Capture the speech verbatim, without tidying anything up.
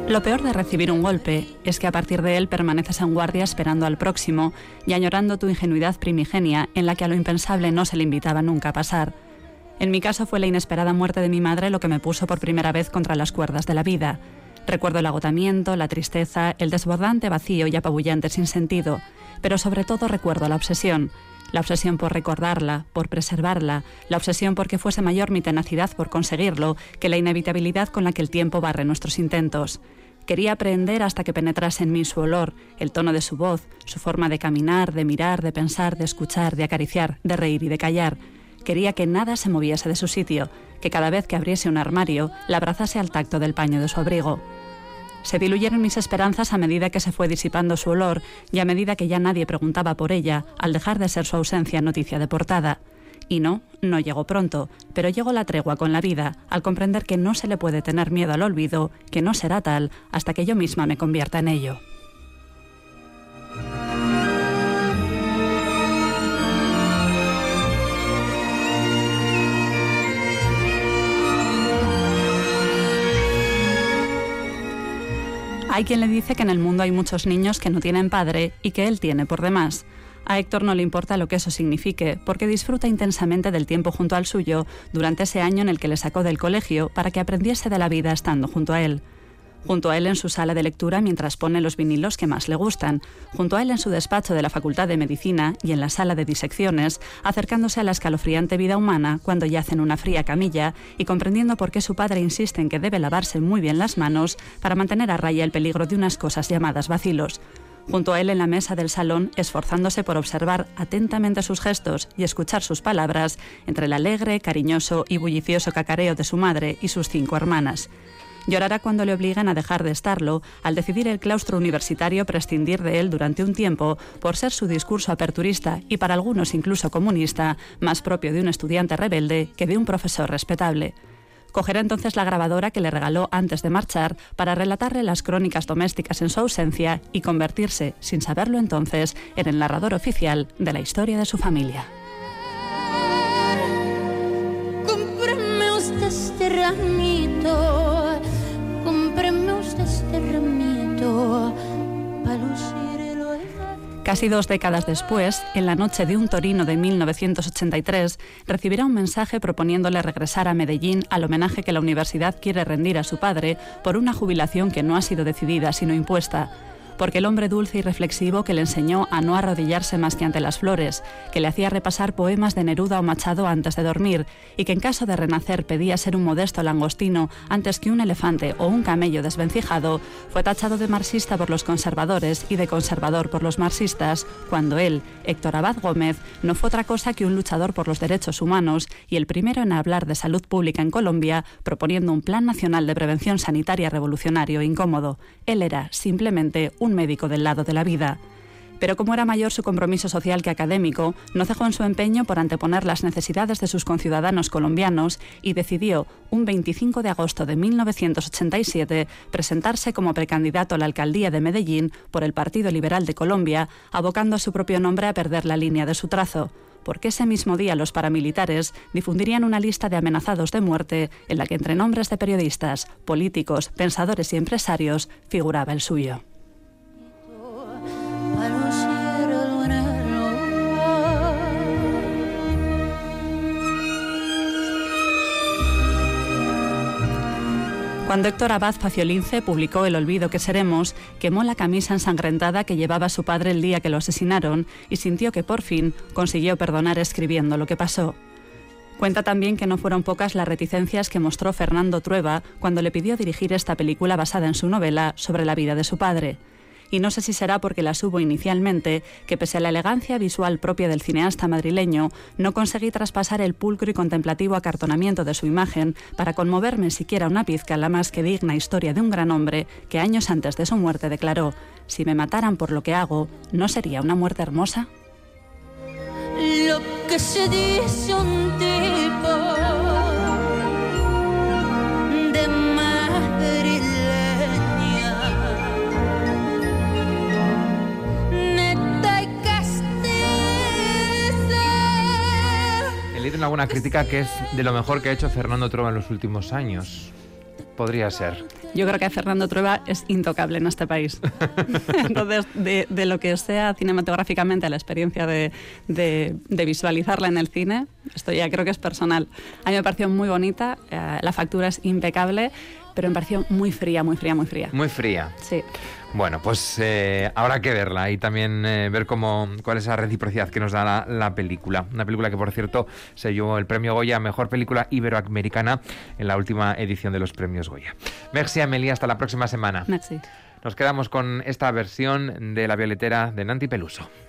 Lo peor de recibir un golpe es que a partir de él permaneces en guardia esperando al próximo y añorando tu ingenuidad primigenia en la que a lo impensable no se le invitaba nunca a pasar. En mi caso fue la inesperada muerte de mi madre lo que me puso por primera vez contra las cuerdas de la vida. Recuerdo el agotamiento, la tristeza, el desbordante vacío y apabullante sinsentido, pero sobre todo recuerdo la obsesión. La obsesión por recordarla, por preservarla, la obsesión por que fuese mayor mi tenacidad por conseguirlo que la inevitabilidad con la que el tiempo barre nuestros intentos. Quería aprender hasta que penetrase en mí su olor, el tono de su voz, su forma de caminar, de mirar, de pensar, de escuchar, de acariciar, de reír y de callar. Quería que nada se moviese de su sitio, que cada vez que abriese un armario, la abrazase al tacto del paño de su abrigo. Se diluyeron mis esperanzas a medida que se fue disipando su olor y a medida que ya nadie preguntaba por ella, al dejar de ser su ausencia noticia de portada. Y no, no llegó pronto, pero llegó la tregua con la vida, al comprender que no se le puede tener miedo al olvido, que no será tal hasta que yo misma me convierta en ello. Hay quien le dice que en el mundo hay muchos niños que no tienen padre y que él tiene por demás. A Héctor no le importa lo que eso signifique, porque disfruta intensamente del tiempo junto al suyo durante ese año en el que le sacó del colegio para que aprendiese de la vida estando junto a él. Junto a él en su sala de lectura mientras pone los vinilos que más le gustan, junto a él en su despacho de la Facultad de Medicina y en la sala de disecciones, acercándose a la escalofriante vida humana cuando yace en una fría camilla y comprendiendo por qué su padre insiste en que debe lavarse muy bien las manos para mantener a raya el peligro de unas cosas llamadas vacilos. Junto a él en la mesa del salón, esforzándose por observar atentamente sus gestos y escuchar sus palabras entre el alegre, cariñoso y bullicioso cacareo de su madre y sus cinco hermanas. Llorará cuando le obliguen a dejar de estarlo, al decidir el claustro universitario prescindir de él durante un tiempo por ser su discurso aperturista y para algunos incluso comunista, más propio de un estudiante rebelde que de un profesor respetable. Cogerá entonces la grabadora que le regaló antes de marchar para relatarle las crónicas domésticas en su ausencia y convertirse, sin saberlo entonces, en el narrador oficial de la historia de su familia. Cómprame usted este ramito, cómprame usted este ramito, pa' lucirlo. Casi dos décadas después, en la noche de un Torino de mil novecientos ochenta y tres, recibirá un mensaje proponiéndole regresar a Medellín al homenaje que la universidad quiere rendir a su padre por una jubilación que no ha sido decidida sino impuesta. Porque el hombre dulce y reflexivo que le enseñó a no arrodillarse más que ante las flores, que le hacía repasar poemas de Neruda o Machado antes de dormir, y que en caso de renacer pedía ser un modesto langostino antes que un elefante o un camello desvencijado, fue tachado de marxista por los conservadores y de conservador por los marxistas, cuando él, Héctor Abad Gómez, no fue otra cosa que un luchador por los derechos humanos y el primero en hablar de salud pública en Colombia, proponiendo un plan nacional de prevención sanitaria revolucionario e incómodo. Él era, simplemente, un médico del lado de la vida. Pero como era mayor su compromiso social que académico, no cejó en su empeño por anteponer las necesidades de sus conciudadanos colombianos y decidió, un veinticinco de agosto de mil novecientos ochenta y siete, presentarse como precandidato a la alcaldía de Medellín por el Partido Liberal de Colombia, abocando a su propio nombre a perder la línea de su trazo, porque ese mismo día los paramilitares difundirían una lista de amenazados de muerte en la que entre nombres de periodistas, políticos, pensadores y empresarios figuraba el suyo. Cuando Héctor Abad Faciolince publicó El olvido que seremos, quemó la camisa ensangrentada que llevaba su padre el día que lo asesinaron y sintió que por fin consiguió perdonar escribiendo lo que pasó. Cuenta también que no fueron pocas las reticencias que mostró Fernando Trueba cuando le pidió dirigir esta película basada en su novela sobre la vida de su padre. Y no sé si será porque las hubo inicialmente, que pese a la elegancia visual propia del cineasta madrileño, no conseguí traspasar el pulcro y contemplativo acartonamiento de su imagen para conmoverme siquiera una pizca la más que digna historia de un gran hombre que años antes de su muerte declaró: si me mataran por lo que hago, ¿no sería una muerte hermosa? Lo que se dice un tipo de madrileña, neta y castiza. He leído en alguna crítica que es de lo mejor que ha hecho Fernando Trueba en los últimos años. podría ser. Yo creo que Fernando Trueba es intocable en este país. Entonces, de, de lo que sea cinematográficamente la experiencia de, de, de visualizarla en el cine, esto ya creo que es personal. A mí me pareció muy bonita, eh, la factura es impecable, pero me pareció muy fría, muy fría, muy fría. Muy fría. Sí. Bueno, pues eh, habrá que verla y también eh, ver cómo, cuál es la reciprocidad que nos da la, la película. Una película que, por cierto, se llevó el premio Goya a Mejor Película Iberoamericana en la última edición de los premios Goya. Merci, Amélie, hasta la próxima semana. Merci. Nos quedamos con esta versión de La Violetera de Nanti Peluso.